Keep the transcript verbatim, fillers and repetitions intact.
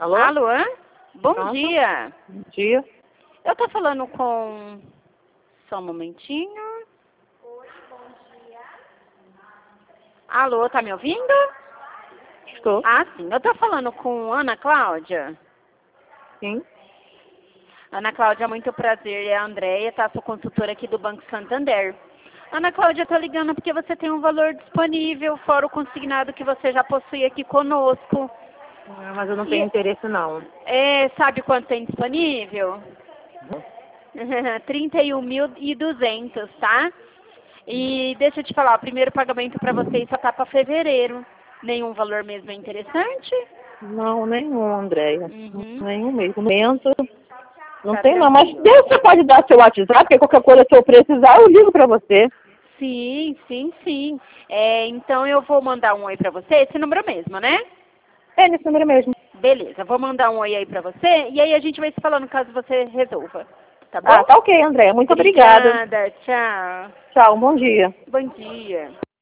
Alô? Alô? Bom Pronto. dia. Bom dia. Eu tô falando com... Só um momentinho. Alô, tá me ouvindo? Estou. Ah, sim. Eu tô falando com Ana Cláudia. Sim. Ana Cláudia, muito prazer. É a Andréia, tá? Sou consultora aqui do Banco Santander. Ana Cláudia, eu tô ligando porque você tem um valor disponível, fora o consignado que você já possui aqui conosco. Ah, mas eu não tenho E- interesse, não. É, sabe quanto tem disponível? trinta e um mil e duzentos, tá? E deixa eu te falar, o primeiro pagamento para vocês só tá para fevereiro. Nenhum valor mesmo é interessante? Não, nenhum, Andréia. Uhum. Nenhum mesmo. Momento. Não Tá tem, não. Mas tranquilo. Deus, você pode dar seu WhatsApp, porque qualquer coisa que eu precisar, eu ligo pra você. Sim, sim, sim. É, então eu vou mandar um oi para você, esse número mesmo, né? É nesse número mesmo. Beleza, vou mandar um oi aí para você e aí a gente vai se falando caso você resolva. Tá bom? Ah, tá ok, Andréia. Muito obrigada. Obrigada, tchau. Tchau, um bom dia. Bom dia.